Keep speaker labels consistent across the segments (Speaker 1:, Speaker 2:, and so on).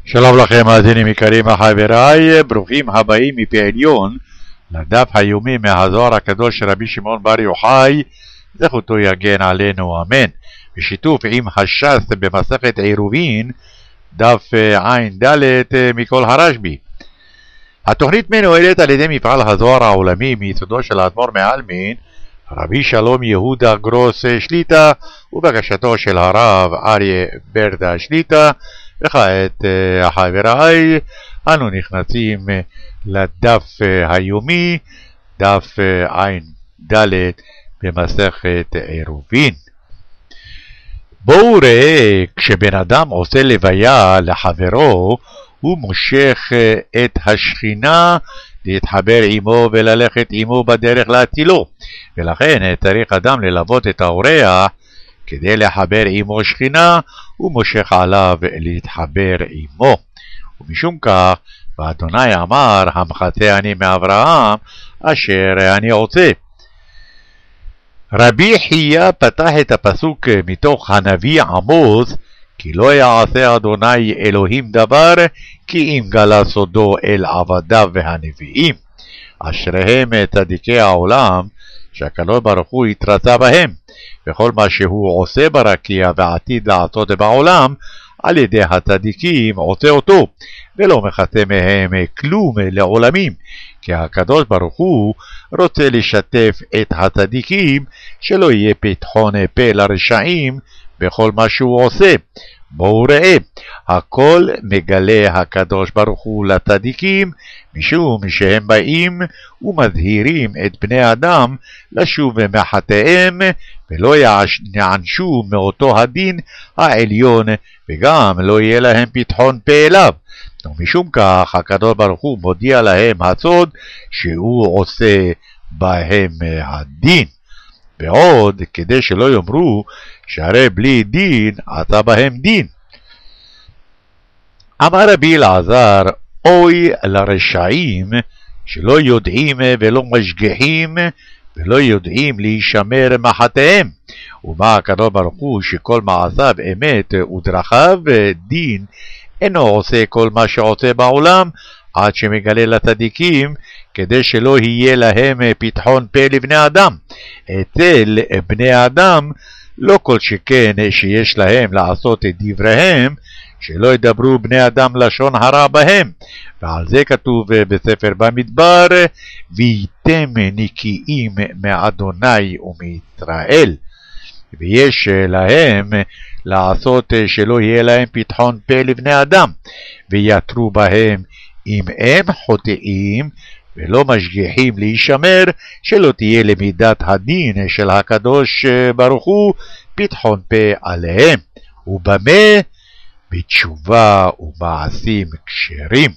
Speaker 1: שלום לכם מאזינים יקרים וחבריי, ברוכים הבאים מפי עליון לדף היומי מהזוהר הקדוש של רבי שמעון בר יוחאי, זכותו יגן עלינו אמן, בשיתוף עם הש"ס במסכת עירובין, דף ע"ד מכל הרשב"י. התוכנית מנוהלת על ידי מפעל הזוהר העולמי מיסודו של האדמו"ר מעלמין, רבי שלום יהודה גרוס שליט"א, ובקשתו של הרב אריה ברדה שליט"א. וכעת חבריי, אנו נכנסים לדף היומי, דף ע"ד במסכת עירובין. בואו ראה, כשבן אדם עושה לוויה לחברו, הוא מושך את השכינה להתחבר עמו וללכת עמו בדרך להצילו, ולכן צריך אדם ללוות את האורח כדי לחבר עמו שכינה, הוא מושך עליו להתחבר עמו. ומשום כך, ואדוני אמר, המחצה אני מאברהם, אשר אני עושה. רבי חייא פתח את הפסוק מתוך הנביא עמוס, כי לא יעשה אדוני אלוהים דבר, כי אם גלה סודו אל עבדיו והנביאים. אשריהם צדיקי העולם, שהקדוש ברוך הוא יתרצה בהם, וכל מה שהוא עושה ברקיע ועתיד לעשות בעולם, על ידי הצדיקים עושה אותו, ולא מחטא מהם כלום לעולמים, כי הקדוש ברוך הוא רוצה לשתף את הצדיקים, שלא יהיה פתחון פה לרשעים בכל מה שהוא עושה. בואו ראה, הכל מגלה הקדוש ברוך הוא לצדיקים, משום שהם באים ומזהירים את בני אדם לשוב מחטאיהם, ולא יענשו מאותו הדין העליון, וגם לא יהיה להם פתחון פה אליו. ומשום כך הקדוש ברוך הוא מודיע להם הסוד שהוא עושה בהם הדין. ועוד, כדי שלא יאמרו שהרי בלי דין עשה בהם דין. אמר רבי אלעזר, אוי לרשעים שלא יודעים ולא משגיחים ולא יודעים להישמר מחטאיהם. ומה הקדוש ברוך הוא שכל מעשיו אמת ודרכיו דין, אינו עושה כל מה שעושה בעולם עד שמגלה לצדיקים, כדי שלא יהיה להם פתחון פה לבני אדם. אצל בני אדם לא כל שכן שיש להם לעשות את דבריהם, שלא ידברו בני אדם לשון הרע בהם. ועל זה כתוב בספר במדבר, והייתם נקיים מאדוני ומישראל. ויש להם לעשות שלא יהיה להם פתחון פה לבני אדם, ויתרו בהם אם הם חוטאים ולא משגיחים להישמר, שלא תהיה למידת הדין של הקדוש ברוך הוא פתחון פה עליהם. ובמה? בתשובה ומעשים כשרים.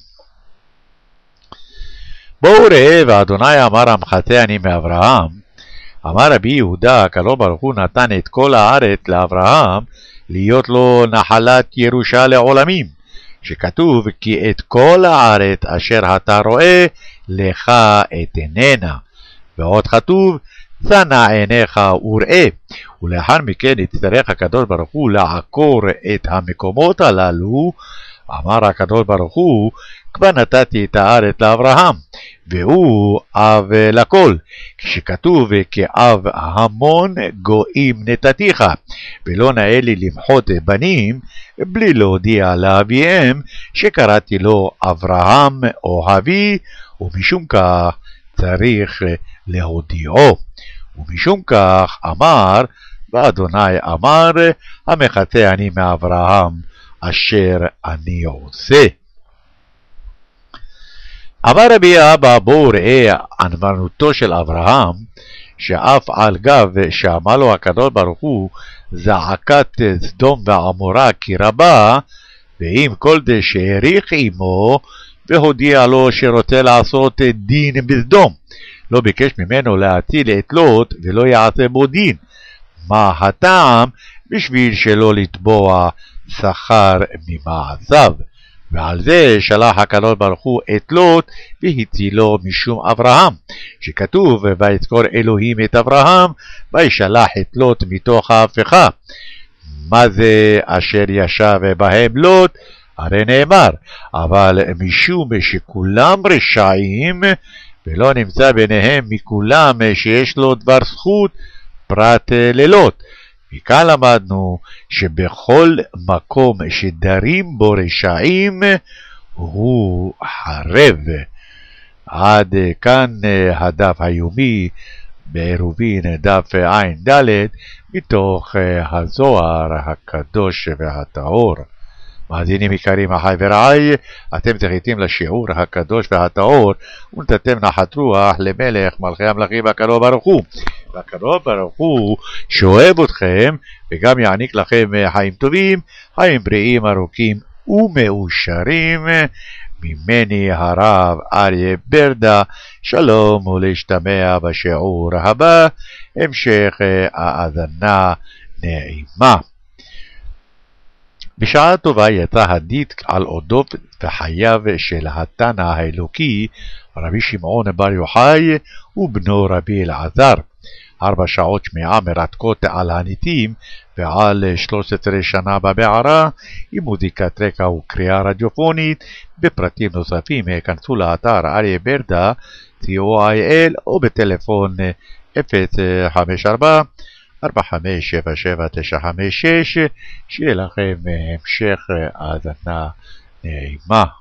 Speaker 1: בואו ראה, ואדוני אמר, המחצה אני מאברהם. אמר רבי יהודה, הקדוש ברוך הוא נתן את כל הארץ לאברהם, להיות לו נחלת ירושה לעולמים, שכתוב כי את כל הארץ אשר אתה רואה לך אתננה. ועוד כתוב, צנע עיניך וראה. ולאחר מכן יצטרך הקדוש ברוך הוא לעקור את המקומות הללו. אמר הקדוש ברוך הוא, כבר נתתי את הארץ לאברהם, והוא אב לכל, כשכתוב כי אב המון גויים נתתיך, ולא נאה לי למחות בנים בלי להודיע לאביהם שקראתי לו אברהם אוהבי, ומשום כך צריך להודיעו. ומשום כך אמר, ואדוני אמר, המחצה אני מאברהם אשר אני עושה. אמר רבי אבא, בואו ראה ענוונותו של אברהם, שאף על גב שאמר לו הקדוש ברוך הוא זעקת סדום ועמורה כי רבה, ועם כל זה שהעריך עמו והודיע לו שרוצה לעשות דין בסדום, לא ביקש ממנו להציל את לוט ולא יעשה בו דין. מה הטעם? בשביל שלא לתבוע שכר ממעשיו. ועל זה שלח הקדוש ברוך הוא את לוט והצילו משום אברהם, שכתוב ויזכור אלוהים את אברהם וישלח את לוט מתוך ההפכה. מה זה אשר ישב בהם לוט? הרי נאמר, אבל משום שכולם רשעים, ולא נמצא ביניהם מכולם שיש לו דבר זכות פרט לילות. מכאן למדנו שבכל מקום שדרים בו רשעים הוא חרב. עד כאן הדף היומי בעירובין דף ע"ד מתוך הזוהר הקדוש והטהור. מאזינים יקרים אחי ורעי, אתם זכיתם לשיעור הקדוש והטהור ונתתם נחת רוח למלך מלכי המלכים הקדוש ברוך הוא. והקדוש ברוך הוא שאוהב אתכם וגם יעניק לכם חיים טובים, חיים בריאים ארוכים ומאושרים. ממני הרב אריה ברדה, שלום ולהשתמע בשיעור הבא, המשך האזנה נעימה. בשעה טובה יצא הדיט על אודות וחייו של התנא האלוקי רבי שמעון בר יוחאי ובנו רבי אלעזר. 4 שעות שמיעה מרתקות על הניטים ועל 13 שנה במערה עם מוזיקת רקע וקריאה רדיופונית. בפרטים נוספים כנסו לאתר אריה ברדה co.il או בטלפון 054 4577-956. שיהיה לכם המשך האזנה נעימה.